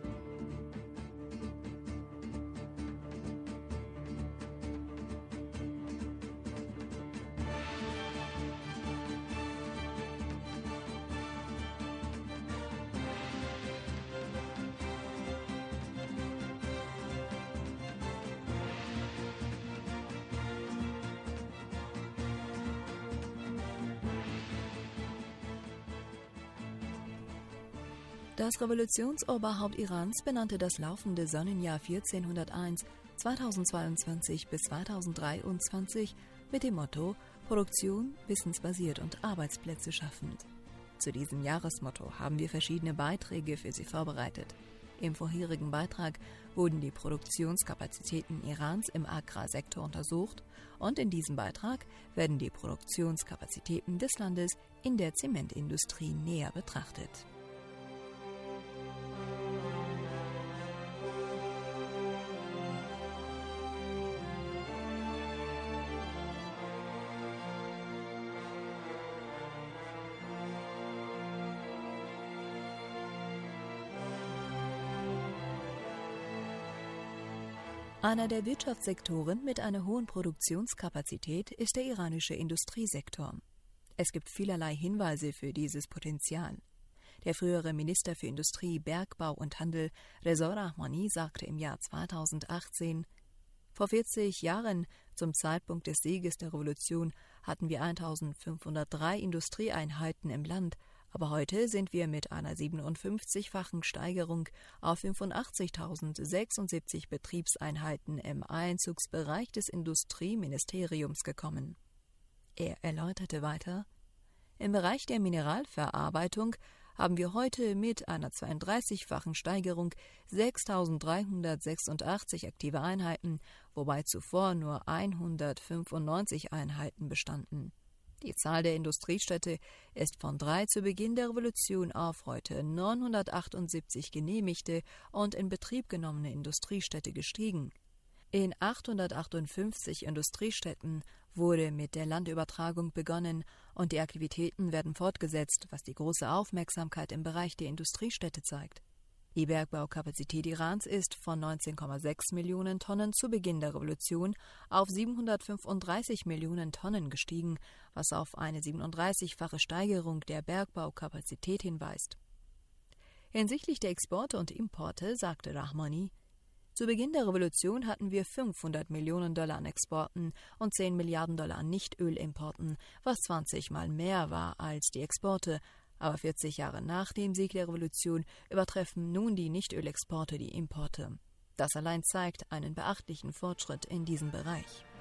Das Revolutionsoberhaupt Irans benannte das laufende Sonnenjahr vierzehnhunderteins zweitausendzweiundzwanzig bis zweitausenddreiundzwanzig mit dem Motto Produktion, wissensbasiert und Arbeitsplätze schaffend. Zu diesem Jahresmotto haben wir verschiedene Beiträge für Sie vorbereitet. Im vorherigen Beitrag wurden die Produktionskapazitäten Irans im Agrarsektor untersucht und in diesem Beitrag werden die Produktionskapazitäten des Landes in der Zementindustrie näher betrachtet. Einer der Wirtschaftssektoren mit einer hohen Produktionskapazität ist der iranische Industriesektor. Es gibt vielerlei Hinweise für dieses Potenzial. Der frühere Minister für Industrie, Bergbau und Handel, Reza Rahmani, sagte im Jahr zweitausendachtzehn: Vor vierzig Jahren, zum Zeitpunkt des Sieges der Revolution, hatten wir eintausendfünfhundertdrei Industrieeinheiten im Land, aber heute sind wir mit einer siebenundfünfzigfachen Steigerung auf fünfundachtzigtausendsechsundsiebzig Betriebseinheiten im Einzugsbereich des Industrieministeriums gekommen. Er erläuterte weiter: Im Bereich der Mineralverarbeitung haben wir heute mit einer zweiunddreißigfachen Steigerung sechstausenddreihundertsechsundachtzig aktive Einheiten, wobei zuvor nur hundertfünfundneunzig Einheiten bestanden. Die Zahl der Industriestädte ist von drei zu Beginn der Revolution auf heute neunhundertachtundsiebzig genehmigte und in Betrieb genommene Industriestädte gestiegen. In achthundertachtundfünfzig Industriestädten wurde mit der Landübertragung begonnen und die Aktivitäten werden fortgesetzt, was die große Aufmerksamkeit im Bereich der Industriestädte zeigt. Die Bergbaukapazität Irans ist von neunzehn Komma sechs Millionen Tonnen zu Beginn der Revolution auf siebenhundertfünfunddreißig Millionen Tonnen gestiegen, was auf eine siebenunddreißigfache Steigerung der Bergbaukapazität hinweist. Hinsichtlich der Exporte und Importe sagte Rahmani: Zu Beginn der Revolution hatten wir fünfhundert Millionen Dollar an Exporten und zehn Milliarden Dollar an Nichtölimporten, was zwanzig Mal mehr war als die Exporte. Aber vierzig Jahre nach dem Sieg der Revolution übertreffen nun die Nichtölexporte die Importe. Das allein zeigt einen beachtlichen Fortschritt in diesem Bereich.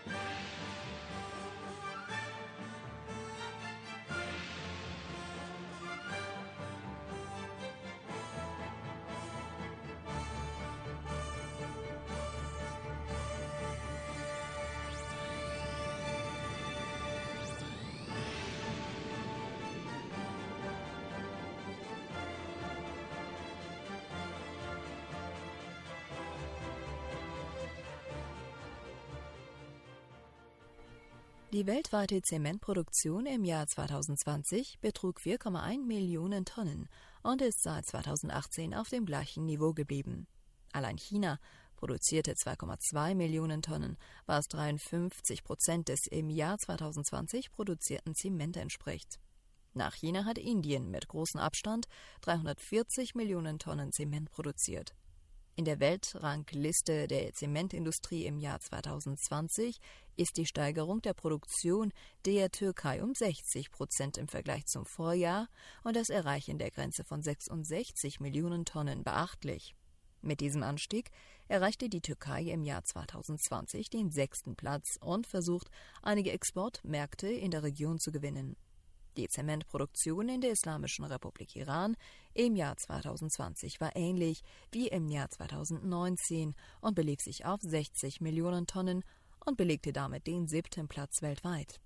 Die weltweite Zementproduktion im Jahr zweitausendzwanzig betrug vier Komma eins Millionen Tonnen und ist seit zweitausendachtzehn auf dem gleichen Niveau geblieben. Allein China produzierte zwei Komma zwei Millionen Tonnen, was dreiundfünfzig Prozent des im Jahr zweitausendzwanzig produzierten Zement entspricht. Nach China hat Indien mit großem Abstand dreihundertvierzig Millionen Tonnen Zement produziert. In der Weltrangliste der Zementindustrie im Jahr zweitausendzwanzig ist die Steigerung der Produktion der Türkei um sechzig Prozent im Vergleich zum Vorjahr und das Erreichen der Grenze von sechsundsechzig Millionen Tonnen beachtlich. Mit diesem Anstieg erreichte die Türkei im Jahr zweitausendzwanzig den sechsten Platz und versucht, einige Exportmärkte in der Region zu gewinnen. Die Zementproduktion in der Islamischen Republik Iran im Jahr zweitausendzwanzig war ähnlich wie im Jahr zweitausendneunzehn und belief sich auf sechzig Millionen Tonnen und belegte damit den siebten Platz weltweit.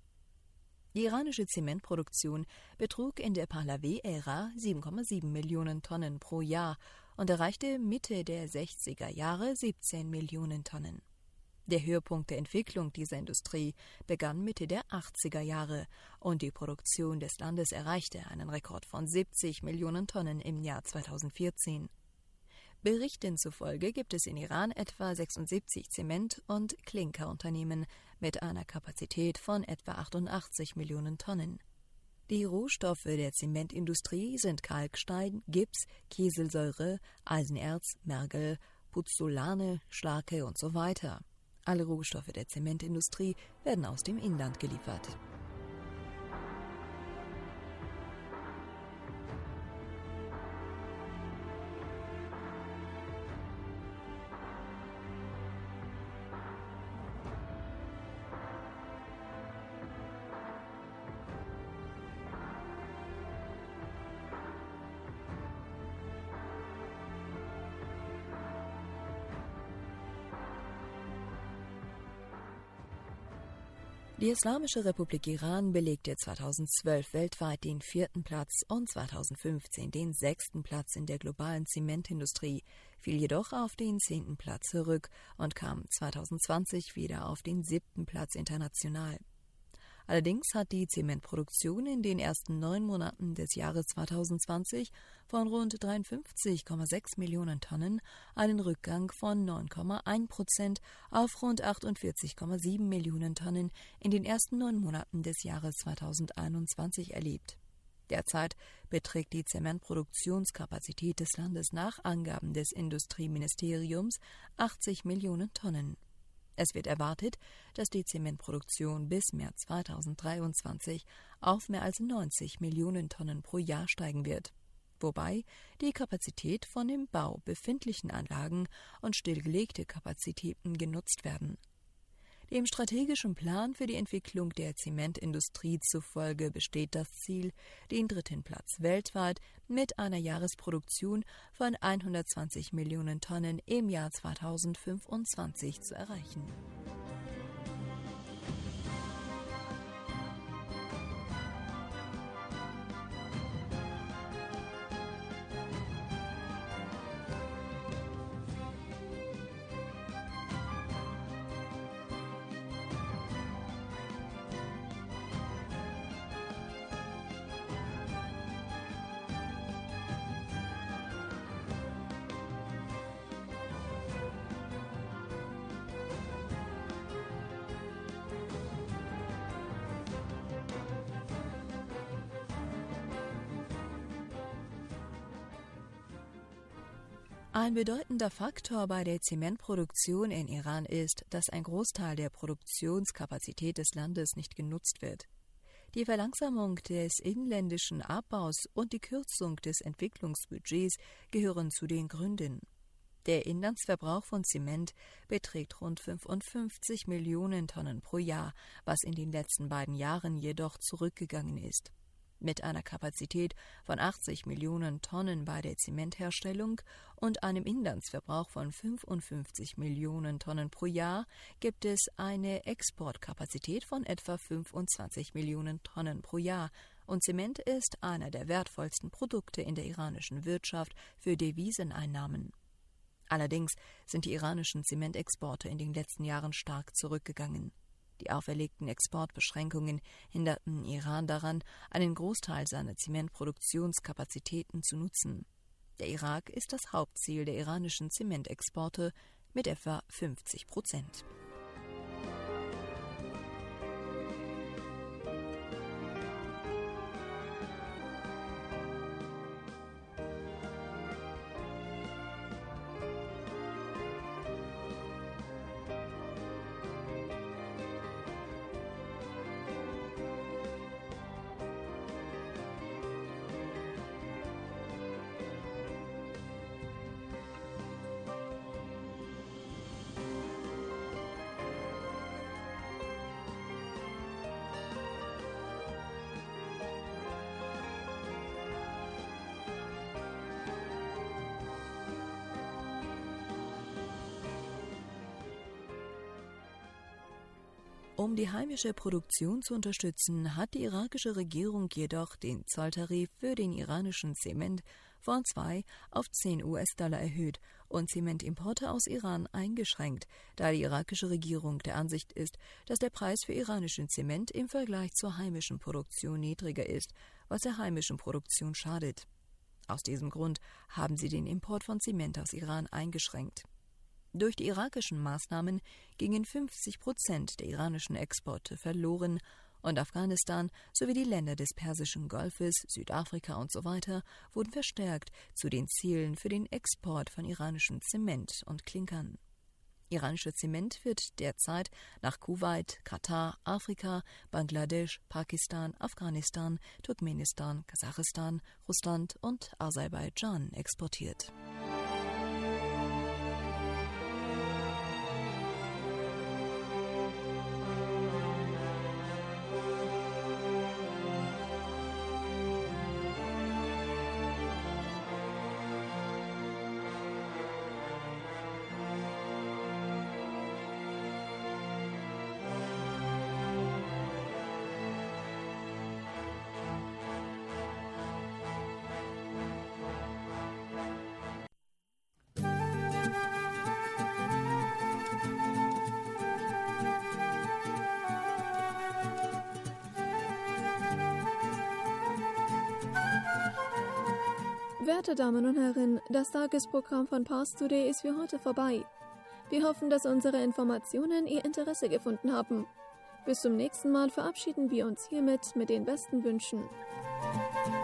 Die iranische Zementproduktion betrug in der Pahlavi-Ära sieben Komma sieben Millionen Tonnen pro Jahr und erreichte Mitte der sechziger Jahre siebzehn Millionen Tonnen. Der Höhepunkt der Entwicklung dieser Industrie begann Mitte der achtziger Jahre und die Produktion des Landes erreichte einen Rekord von siebzig Millionen Tonnen im Jahr zweitausendvierzehn. Berichten zufolge gibt es in Iran etwa sechsundsiebzig Zement- und Klinkerunternehmen mit einer Kapazität von etwa achtundachtzig Millionen Tonnen. Die Rohstoffe der Zementindustrie sind Kalkstein, Gips, Kieselsäure, Eisenerz, Mergel, Puzzolane, Schlacke und so weiter. Alle Rohstoffe der Zementindustrie werden aus dem Inland geliefert. Die Islamische Republik Iran belegte zweitausendzwölf weltweit den vierten Platz und zweitausendfünfzehn den sechsten Platz in der globalen Zementindustrie, fiel jedoch auf den zehnten Platz zurück und kam zweitausendzwanzig wieder auf den siebten Platz international. Allerdings hat die Zementproduktion in den ersten neun Monaten des Jahres zweitausendzwanzig von rund dreiundfünfzig Komma sechs Millionen Tonnen einen Rückgang von neun Komma eins Prozent auf rund achtundvierzig Komma sieben Millionen Tonnen in den ersten neun Monaten des Jahres zweitausendeinundzwanzig erlebt. Derzeit beträgt die Zementproduktionskapazität des Landes nach Angaben des Industrieministeriums achtzig Millionen Tonnen. Es wird erwartet, dass die Zementproduktion bis März zweitausenddreiundzwanzig auf mehr als neunzig Millionen Tonnen pro Jahr steigen wird, wobei die Kapazität von im Bau befindlichen Anlagen und stillgelegte Kapazitäten genutzt werden. Dem strategischen Plan für die Entwicklung der Zementindustrie zufolge besteht das Ziel, den dritten Platz weltweit mit einer Jahresproduktion von hundertzwanzig Millionen Tonnen im Jahr zweitausendfünfundzwanzig zu erreichen. Ein bedeutender Faktor bei der Zementproduktion in Iran ist, dass ein Großteil der Produktionskapazität des Landes nicht genutzt wird. Die Verlangsamung des inländischen Abbaus und die Kürzung des Entwicklungsbudgets gehören zu den Gründen. Der Inlandsverbrauch von Zement beträgt rund fünfundfünfzig Millionen Tonnen pro Jahr, was in den letzten beiden Jahren jedoch zurückgegangen ist. Mit einer Kapazität von achtzig Millionen Tonnen bei der Zementherstellung und einem Inlandsverbrauch von fünfundfünfzig Millionen Tonnen pro Jahr gibt es eine Exportkapazität von etwa fünfundzwanzig Millionen Tonnen pro Jahr, und Zement ist einer der wertvollsten Produkte in der iranischen Wirtschaft für Deviseneinnahmen. Allerdings sind die iranischen Zementexporte in den letzten Jahren stark zurückgegangen. Die auferlegten Exportbeschränkungen hinderten Iran daran, einen Großteil seiner Zementproduktionskapazitäten zu nutzen. Der Irak ist das Hauptziel der iranischen Zementexporte mit etwa fünfzig Prozent. Um die heimische Produktion zu unterstützen, hat die irakische Regierung jedoch den Zolltarif für den iranischen Zement von zwei auf zehn US-Dollar erhöht und Zementimporte aus Iran eingeschränkt, da die irakische Regierung der Ansicht ist, dass der Preis für iranischen Zement im Vergleich zur heimischen Produktion niedriger ist, was der heimischen Produktion schadet. Aus diesem Grund haben sie den Import von Zement aus Iran eingeschränkt. Durch die irakischen Maßnahmen gingen fünfzig Prozent der iranischen Exporte verloren und Afghanistan sowie die Länder des Persischen Golfes, Südafrika usw. Wurden verstärkt zu den Zielen für den Export von iranischem Zement und Klinkern. Iranischer Zement wird derzeit nach Kuwait, Katar, Afrika, Bangladesch, Pakistan, Afghanistan, Turkmenistan, Kasachstan, Russland und Aserbaidschan exportiert. Werte Damen und Herren, das Tagesprogramm von Pars Today ist für heute vorbei. Wir hoffen, dass unsere Informationen Ihr Interesse gefunden haben. Bis zum nächsten Mal verabschieden wir uns hiermit mit den besten Wünschen.